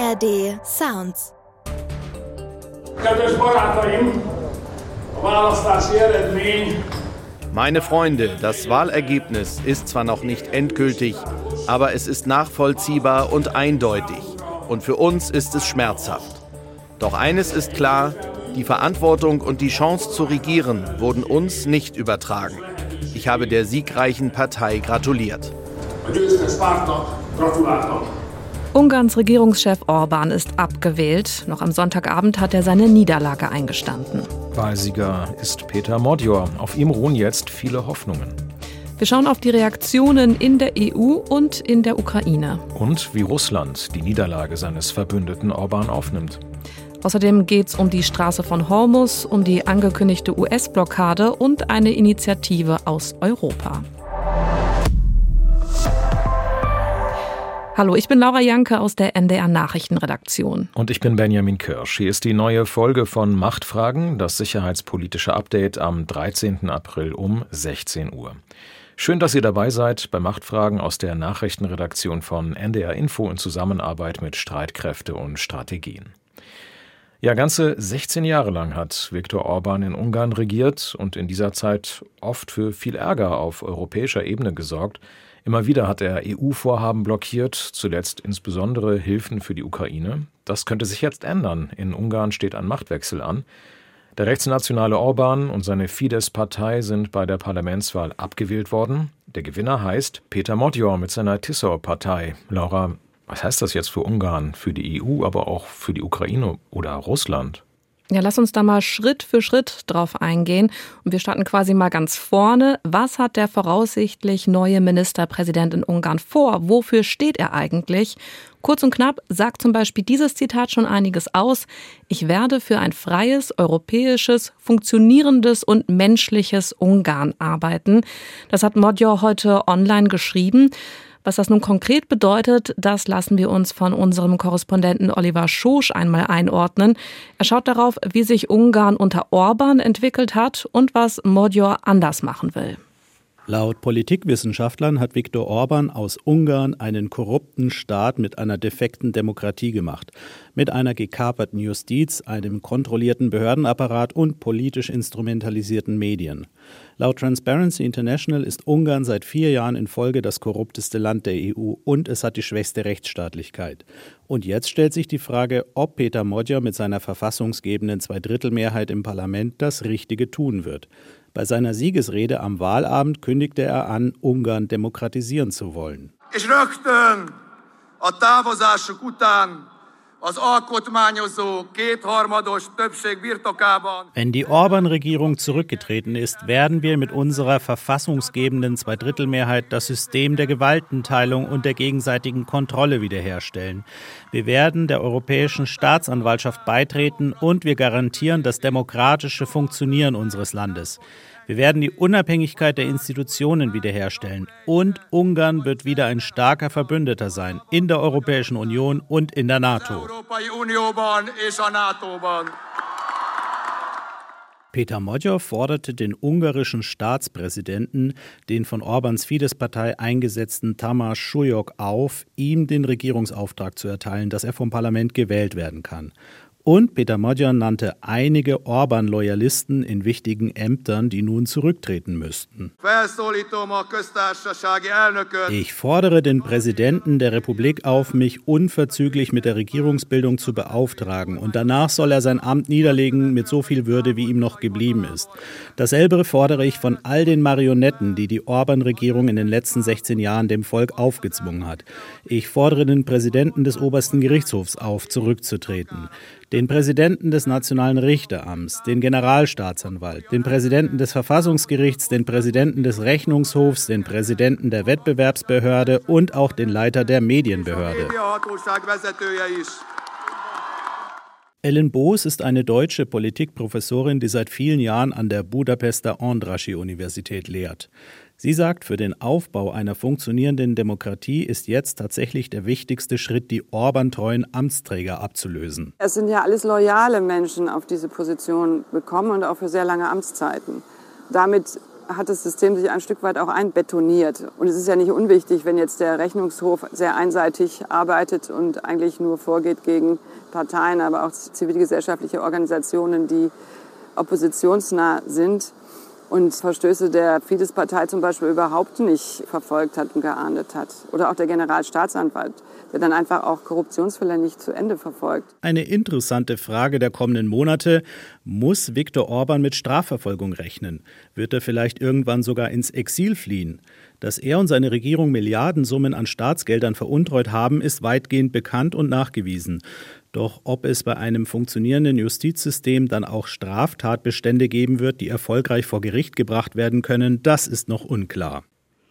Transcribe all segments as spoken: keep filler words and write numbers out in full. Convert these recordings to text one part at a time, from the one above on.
A R D Sounds. Kedves barátaim, a választási eredmény. Meine Freunde, das Wahlergebnis ist zwar noch nicht endgültig, aber es ist nachvollziehbar und eindeutig. Und für uns ist es schmerzhaft. Doch eines ist klar, die Verantwortung und die Chance zu regieren wurden uns nicht übertragen. Ich habe der siegreichen Partei gratuliert. Ungarns Regierungschef Orbán ist abgewählt. Noch am Sonntagabend hat er seine Niederlage eingestanden. Wahlsieger ist Peter Modjor. Auf ihm ruhen jetzt viele Hoffnungen. Wir schauen auf die Reaktionen in der E U und in der Ukraine. Und wie Russland die Niederlage seines Verbündeten Orbán aufnimmt. Außerdem geht es um die Straße von Hormuz, um die angekündigte U S-Blockade und eine Initiative aus Europa. Hallo, ich bin Laura Janke aus der N D R-Nachrichtenredaktion. Und ich bin Benjamin Kirsch. Hier ist die neue Folge von Machtfragen, das sicherheitspolitische Update am dreizehnten April um sechzehn Uhr. Schön, dass ihr dabei seid bei Machtfragen aus der Nachrichtenredaktion von N D R Info in Zusammenarbeit mit Streitkräfte und Strategien. Ja, ganze sechzehn Jahre lang hat Viktor Orbán in Ungarn regiert und in dieser Zeit oft für viel Ärger auf europäischer Ebene gesorgt. Immer wieder hat er E U-Vorhaben blockiert, zuletzt insbesondere Hilfen für die Ukraine. Das könnte sich jetzt ändern. In Ungarn steht ein Machtwechsel an. Der rechtsnationale Orbán und seine Fidesz-Partei sind bei der Parlamentswahl abgewählt worden. Der Gewinner heißt Peter Modjor mit seiner Tisza-Partei. Laura, was heißt das jetzt für Ungarn, für die E U, aber auch für die Ukraine oder Russland? Ja, lass uns da mal Schritt für Schritt drauf eingehen. Und wir starten quasi mal ganz vorne. Was hat der voraussichtlich neue Ministerpräsident in Ungarn vor? Wofür steht er eigentlich? Kurz und knapp sagt zum Beispiel dieses Zitat schon einiges aus. Ich werde für ein freies, europäisches, funktionierendes und menschliches Ungarn arbeiten. Das hat Modjor heute online geschrieben. Was das nun konkret bedeutet, das lassen wir uns von unserem Korrespondenten Oliver Schosch einmal einordnen. Er schaut darauf, wie sich Ungarn unter Orbán entwickelt hat und was Modjor anders machen will. Laut Politikwissenschaftlern hat Viktor Orbán aus Ungarn einen korrupten Staat mit einer defekten Demokratie gemacht, mit einer gekaperten Justiz, einem kontrollierten Behördenapparat und politisch instrumentalisierten Medien. Laut Transparency International ist Ungarn seit vier Jahren in Folge das korrupteste Land der E U und es hat die schwächste Rechtsstaatlichkeit. Und jetzt stellt sich die Frage, ob Peter Modjor mit seiner verfassungsgebenden Zweidrittelmehrheit im Parlament das Richtige tun wird. Bei seiner Siegesrede am Wahlabend kündigte er an, Ungarn demokratisieren zu wollen. És rögtön a távozásuk után az alkotmányozó kétharmados többség birtokában. Wenn die Orbán-Regierung zurückgetreten ist, werden wir mit unserer verfassungsgebenden Zweidrittelmehrheit das System der Gewaltenteilung und der gegenseitigen Kontrolle wiederherstellen. Wir werden der Europäischen Staatsanwaltschaft beitreten und wir garantieren das demokratische Funktionieren unseres Landes. Wir werden die Unabhängigkeit der Institutionen wiederherstellen und Ungarn wird wieder ein starker Verbündeter sein in der Europäischen Union und in der NATO. Peter Modjor forderte den ungarischen Staatspräsidenten, den von Orbáns Fidesz-Partei eingesetzten Tamás Súlyog, auf, ihm den Regierungsauftrag zu erteilen, dass er vom Parlament gewählt werden kann. Und Peter Modjor nannte einige Orbán-Loyalisten in wichtigen Ämtern, die nun zurücktreten müssten. Ich fordere den Präsidenten der Republik auf, mich unverzüglich mit der Regierungsbildung zu beauftragen. Und danach soll er sein Amt niederlegen mit so viel Würde, wie ihm noch geblieben ist. Dasselbe fordere ich von all den Marionetten, die die Orbán-Regierung in den letzten sechzehn Jahren dem Volk aufgezwungen hat. Ich fordere den Präsidenten des obersten Gerichtshofs auf, zurückzutreten. Den Präsidenten des Nationalen Richteramts, den Generalstaatsanwalt, den Präsidenten des Verfassungsgerichts, den Präsidenten des Rechnungshofs, den Präsidenten der Wettbewerbsbehörde und auch den Leiter der Medienbehörde. Ellen Boos ist eine deutsche Politikprofessorin, die seit vielen Jahren an der Budapester Andrássy-Universität lehrt. Sie sagt, für den Aufbau einer funktionierenden Demokratie ist jetzt tatsächlich der wichtigste Schritt, die Orbán-treuen Amtsträger abzulösen. Es sind ja alles loyale Menschen auf diese Position bekommen und auch für sehr lange Amtszeiten. Damit hat das System sich ein Stück weit auch einbetoniert. Und es ist ja nicht unwichtig, wenn jetzt der Rechnungshof sehr einseitig arbeitet und eigentlich nur vorgeht gegen Parteien, aber auch zivilgesellschaftliche Organisationen, die oppositionsnah sind und Verstöße der Fidesz-Partei zum Beispiel überhaupt nicht verfolgt hat und geahndet hat. Oder auch der Generalstaatsanwalt, der dann einfach auch Korruptionsfälle nicht zu Ende verfolgt. Eine interessante Frage der kommenden Monate. Muss Viktor Orban mit Strafverfolgung rechnen? Wird er vielleicht irgendwann sogar ins Exil fliehen? Dass er und seine Regierung Milliardensummen an Staatsgeldern veruntreut haben, ist weitgehend bekannt und nachgewiesen. Doch ob es bei einem funktionierenden Justizsystem dann auch Straftatbestände geben wird, die erfolgreich vor Gericht gebracht werden können, das ist noch unklar.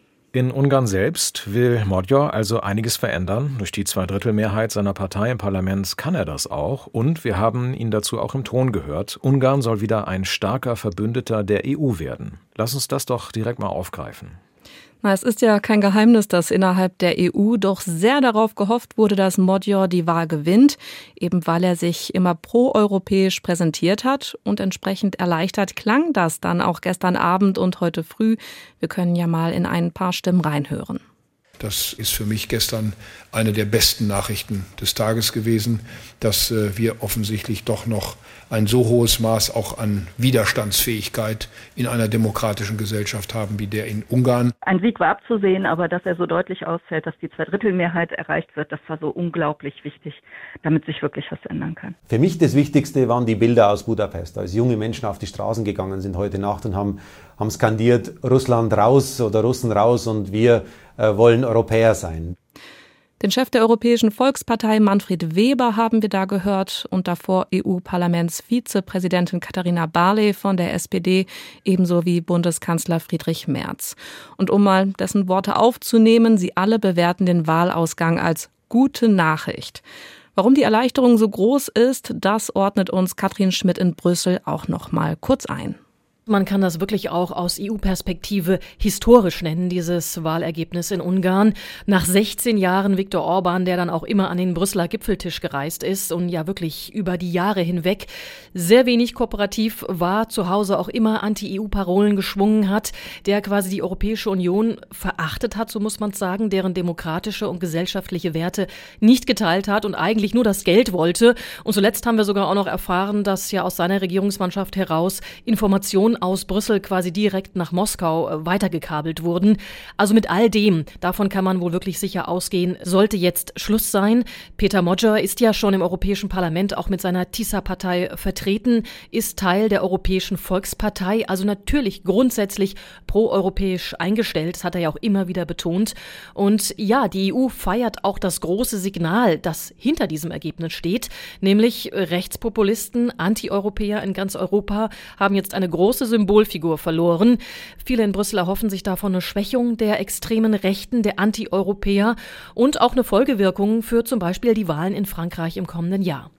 In Ungarn selbst will Magyar also einiges verändern. Durch die Zweidrittelmehrheit seiner Partei im Parlament kann er das auch. Und wir haben ihn dazu auch im Ton gehört. Ungarn soll wieder ein starker Verbündeter der E U werden. Lass uns das doch direkt mal aufgreifen. Na, es ist ja kein Geheimnis, dass innerhalb der E U doch sehr darauf gehofft wurde, dass Magyar die Wahl gewinnt, eben weil er sich immer proeuropäisch präsentiert hat und entsprechend erleichtert klang das dann auch gestern Abend und heute früh. Wir können ja mal in ein paar Stimmen reinhören. Das ist für mich gestern eine der besten Nachrichten des Tages gewesen, dass wir offensichtlich doch noch ein so hohes Maß auch an Widerstandsfähigkeit in einer demokratischen Gesellschaft haben wie der in Ungarn. Ein Sieg war abzusehen, aber dass er so deutlich ausfällt, dass die Zweidrittelmehrheit erreicht wird, das war so unglaublich wichtig, damit sich wirklich was ändern kann. Für mich das Wichtigste waren die Bilder aus Budapest, als junge Menschen auf die Straßen gegangen sind heute Nacht und haben, haben skandiert, Russland raus oder Russen raus und wir äh, wollen Europäer sein. Den Chef der Europäischen Volkspartei Manfred Weber haben wir da gehört und davor E U-Parlamentsvizepräsidentin Katharina Barley von der S P D, ebenso wie Bundeskanzler Friedrich Merz. Und um mal dessen Worte aufzunehmen, sie alle bewerten den Wahlausgang als gute Nachricht. Warum die Erleichterung so groß ist, das ordnet uns Katrin Schmidt in Brüssel auch noch mal kurz ein. Man kann das wirklich auch aus E U-Perspektive historisch nennen, dieses Wahlergebnis in Ungarn. Nach sechzehn Jahren Viktor Orban, der dann auch immer an den Brüsseler Gipfeltisch gereist ist und ja wirklich über die Jahre hinweg sehr wenig kooperativ war, zu Hause auch immer Anti-E U-Parolen geschwungen hat, der quasi die Europäische Union verachtet hat, so muss man sagen, deren demokratische und gesellschaftliche Werte nicht geteilt hat und eigentlich nur das Geld wollte. Und zuletzt haben wir sogar auch noch erfahren, dass ja aus seiner Regierungsmannschaft heraus Informationen aus Brüssel quasi direkt nach Moskau weitergekabelt wurden. Also mit all dem, davon kann man wohl wirklich sicher ausgehen, sollte jetzt Schluss sein. Peter Magyar ist ja schon im Europäischen Parlament auch mit seiner TISA-Partei vertreten, ist Teil der Europäischen Volkspartei, also natürlich grundsätzlich proeuropäisch eingestellt, das hat er ja auch immer wieder betont. Und ja, die E U feiert auch das große Signal, das hinter diesem Ergebnis steht, nämlich Rechtspopulisten, Anti-Europäer in ganz Europa haben jetzt eine große Symbolfigur verloren. Viele in Brüssel erhoffen sich davon eine Schwächung der extremen Rechten, der Anti-Europäer und auch eine Folgewirkung für zum Beispiel die Wahlen in Frankreich im kommenden Jahr.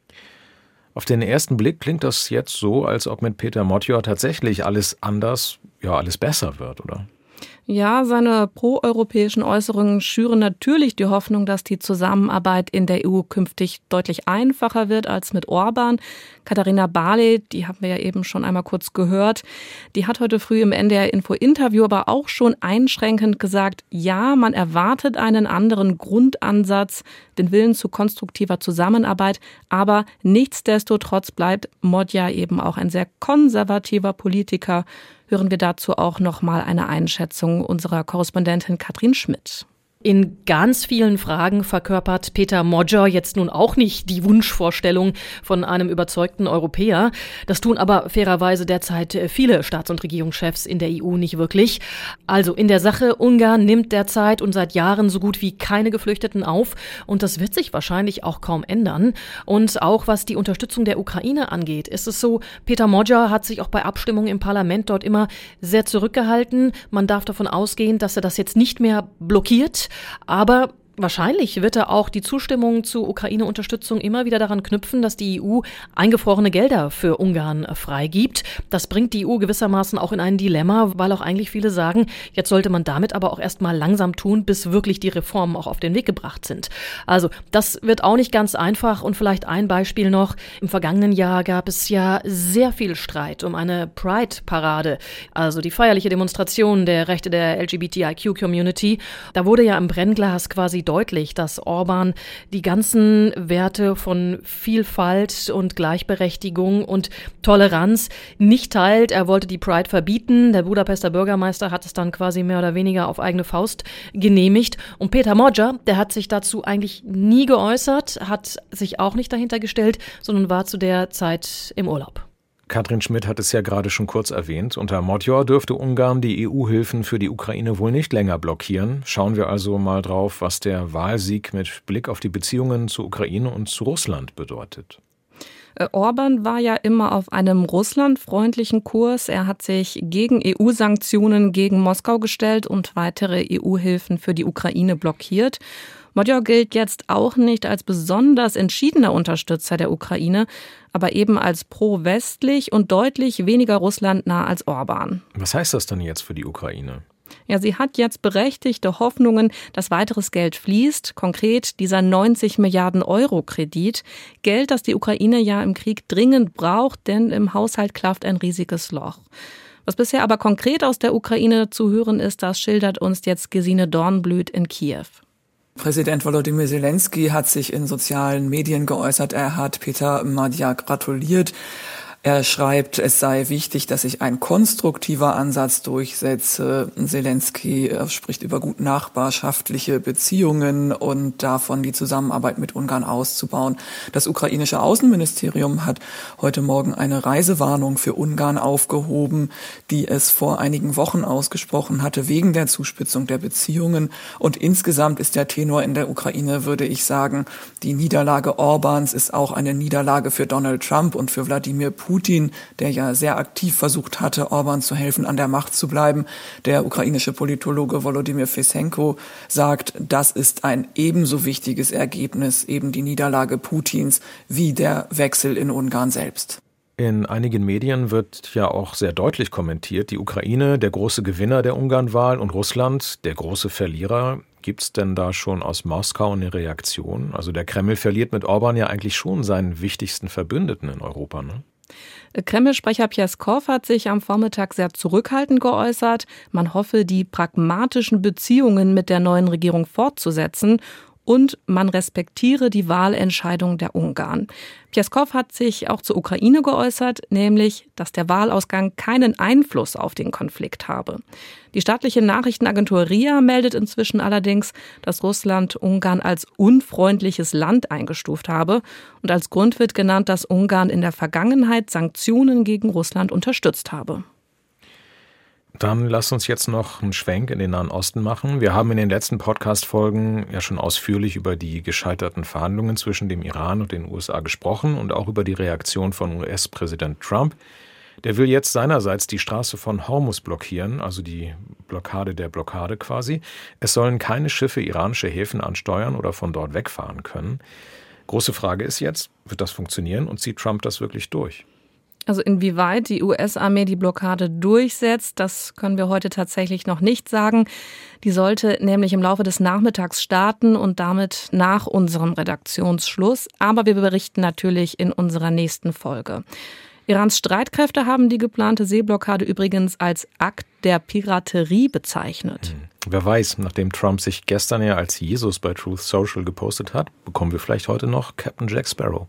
Auf den ersten Blick klingt das jetzt so, als ob mit Peter Magyar tatsächlich alles anders, ja alles besser wird, oder? Ja, seine proeuropäischen Äußerungen schüren natürlich die Hoffnung, dass die Zusammenarbeit in der E U künftig deutlich einfacher wird als mit Orban. Katharina Barley, die haben wir ja eben schon einmal kurz gehört, die hat heute früh im N D R-Info-Interview aber auch schon einschränkend gesagt, ja, man erwartet einen anderen Grundansatz, den Willen zu konstruktiver Zusammenarbeit, aber nichtsdestotrotz bleibt Magyar eben auch ein sehr konservativer Politiker. Hören wir dazu auch noch mal eine Einschätzung unserer Korrespondentin Katrin Schmidt. In ganz vielen Fragen verkörpert Peter Magyar jetzt nun auch nicht die Wunschvorstellung von einem überzeugten Europäer. Das tun aber fairerweise derzeit viele Staats- und Regierungschefs in der E U nicht wirklich. Also in der Sache, Ungarn nimmt derzeit und seit Jahren so gut wie keine Geflüchteten auf. Und das wird sich wahrscheinlich auch kaum ändern. Und auch was die Unterstützung der Ukraine angeht, ist es so, Peter Magyar hat sich auch bei Abstimmungen im Parlament dort immer sehr zurückgehalten. Man darf davon ausgehen, dass er das jetzt nicht mehr blockiert. Aber Wahrscheinlich wird er auch die Zustimmung zu Ukraine-Unterstützung immer wieder daran knüpfen, dass die E U eingefrorene Gelder für Ungarn freigibt. Das bringt die E U gewissermaßen auch in ein Dilemma, weil auch eigentlich viele sagen, jetzt sollte man damit aber auch erst mal langsam tun, bis wirklich die Reformen auch auf den Weg gebracht sind. Also das wird auch nicht ganz einfach. Und vielleicht ein Beispiel noch. Im vergangenen Jahr gab es ja sehr viel Streit um eine Pride-Parade, also die feierliche Demonstration der Rechte der L G B T I Q-Community. Da wurde ja im Brennglas quasi deutlich, dass Orban die ganzen Werte von Vielfalt und Gleichberechtigung und Toleranz nicht teilt. Er wollte die Pride verbieten. Der Budapester Bürgermeister hat es dann quasi mehr oder weniger auf eigene Faust genehmigt. Und Peter Magyar, der hat sich dazu eigentlich nie geäußert, hat sich auch nicht dahinter gestellt, sondern war zu der Zeit im Urlaub. Katrin Schmidt hat es ja gerade schon kurz erwähnt. Unter Magyar dürfte Ungarn die E U-Hilfen für die Ukraine wohl nicht länger blockieren. Schauen wir also mal drauf, was der Wahlsieg mit Blick auf die Beziehungen zur Ukraine und zu Russland bedeutet. Orban war ja immer auf einem russlandfreundlichen Kurs. Er hat sich gegen E U-Sanktionen gegen Moskau gestellt und weitere E U-Hilfen für die Ukraine blockiert. Magyar gilt jetzt auch nicht als besonders entschiedener Unterstützer der Ukraine, aber eben als pro-westlich und deutlich weniger russlandnah als Orban. Was heißt das dann jetzt für die Ukraine? Ja, sie hat jetzt berechtigte Hoffnungen, dass weiteres Geld fließt. Konkret dieser neunzig Milliarden Euro Kredit. Geld, das die Ukraine ja im Krieg dringend braucht, denn im Haushalt klafft ein riesiges Loch. Was bisher aber konkret aus der Ukraine zu hören ist, das schildert uns jetzt Gesine Dornblüt in Kiew. Präsident Volodymyr Zelensky hat sich in sozialen Medien geäußert. Er hat Peter Magyar gratuliert. Er schreibt, es sei wichtig, dass sich ein konstruktiver Ansatz durchsetze. Zelensky spricht über gut nachbarschaftliche Beziehungen und davon, die Zusammenarbeit mit Ungarn auszubauen. Das ukrainische Außenministerium hat heute Morgen eine Reisewarnung für Ungarn aufgehoben, die es vor einigen Wochen ausgesprochen hatte, wegen der Zuspitzung der Beziehungen. Und insgesamt ist der Tenor in der Ukraine, würde ich sagen, die Niederlage Orbans ist auch eine Niederlage für Donald Trump und für Wladimir Putin. Putin, der ja sehr aktiv versucht hatte, Orban zu helfen, an der Macht zu bleiben. Der ukrainische Politologe Volodymyr Fesenko sagt, das ist ein ebenso wichtiges Ergebnis, eben die Niederlage Putins, wie der Wechsel in Ungarn selbst. In einigen Medien wird ja auch sehr deutlich kommentiert, die Ukraine, der große Gewinner der Ungarn-Wahl und Russland, der große Verlierer. Gibt es denn da schon aus Moskau eine Reaktion? Also der Kreml verliert mit Orban ja eigentlich schon seinen wichtigsten Verbündeten in Europa, ne? Kreml-Sprecher Pjeskow hat sich am Vormittag sehr zurückhaltend geäußert. Man hoffe, die pragmatischen Beziehungen mit der neuen Regierung fortzusetzen und man respektiere die Wahlentscheidung der Ungarn. Pjeskow hat sich auch zur Ukraine geäußert, nämlich, dass der Wahlausgang keinen Einfluss auf den Konflikt habe. Die staatliche Nachrichtenagentur R I A meldet inzwischen allerdings, dass Russland Ungarn als unfreundliches Land eingestuft habe. Und als Grund wird genannt, dass Ungarn in der Vergangenheit Sanktionen gegen Russland unterstützt habe. Dann lasst uns jetzt noch einen Schwenk in den Nahen Osten machen. Wir haben in den letzten Podcast-Folgen ja schon ausführlich über die gescheiterten Verhandlungen zwischen dem Iran und den U S A gesprochen und auch über die Reaktion von U S-Präsident Trump. Der will jetzt seinerseits die Straße von Hormuz blockieren, also die Blockade der Blockade quasi. Es sollen keine Schiffe iranische Häfen ansteuern oder von dort wegfahren können. Große Frage ist jetzt, wird das funktionieren und zieht Trump das wirklich durch? Also inwieweit die U S-Armee die Blockade durchsetzt, das können wir heute tatsächlich noch nicht sagen. Die sollte nämlich im Laufe des Nachmittags starten und damit nach unserem Redaktionsschluss. Aber wir berichten natürlich in unserer nächsten Folge. Irans Streitkräfte haben die geplante Seeblockade übrigens als Akt der Piraterie bezeichnet. Hm. Wer weiß, nachdem Trump sich gestern ja als Jesus bei Truth Social gepostet hat, bekommen wir vielleicht heute noch Captain Jack Sparrow.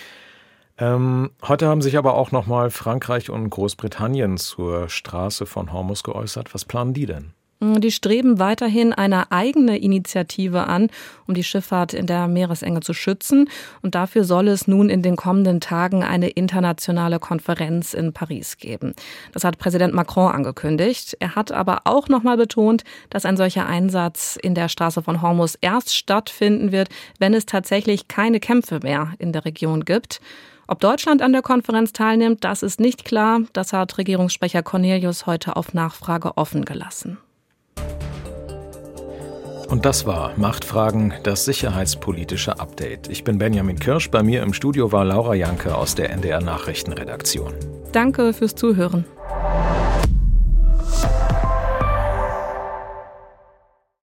Ähm, heute haben sich aber auch nochmal Frankreich und Großbritannien zur Straße von Hormuz geäußert. Was planen die denn? Die streben weiterhin eine eigene Initiative an, um die Schifffahrt in der Meeresenge zu schützen. Und dafür soll es nun in den kommenden Tagen eine internationale Konferenz in Paris geben. Das hat Präsident Macron angekündigt. Er hat aber auch nochmal betont, dass ein solcher Einsatz in der Straße von Hormuz erst stattfinden wird, wenn es tatsächlich keine Kämpfe mehr in der Region gibt. Ob Deutschland an der Konferenz teilnimmt, das ist nicht klar. Das hat Regierungssprecher Cornelius heute auf Nachfrage offen gelassen. Und das war Machtfragen, das sicherheitspolitische Update. Ich bin Benjamin Kirsch, bei mir im Studio war Laura Janke aus der N D R Nachrichtenredaktion. Danke fürs Zuhören.